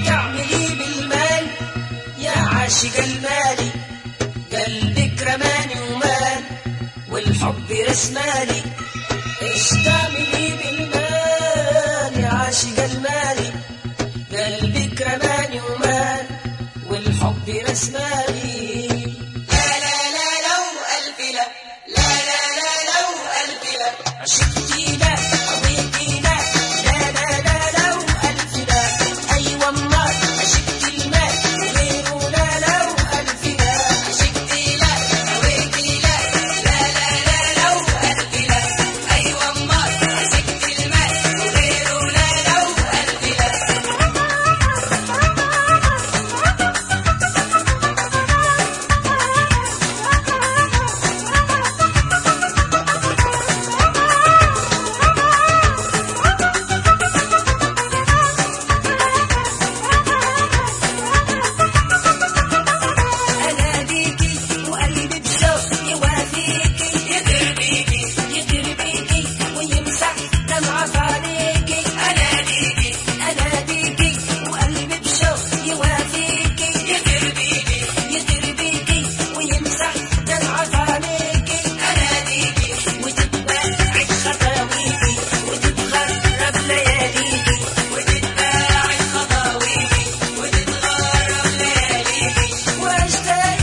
تعملي بالمال يا عاشق المالي؟ قلبك رماني ومال والحب رسمالي. ايش تعملي بالمال يا عاشق المالي؟ قلبك رماني ومال والحب رسمالي. لا لا لا لو ألف لا، لا لا لا لو ألف لا، عشقتي لا هويتي لا، لا لا لا لو ألف لا. أيوة أمال عشقتي المال غيره لا لو ألف لا. عشقتي لا هويتي لا، لا لا لا لو ألف لا. أيوة أمال عشقتي المال غيره لا لو ألف لا.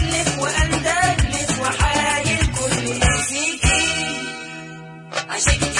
I shake it.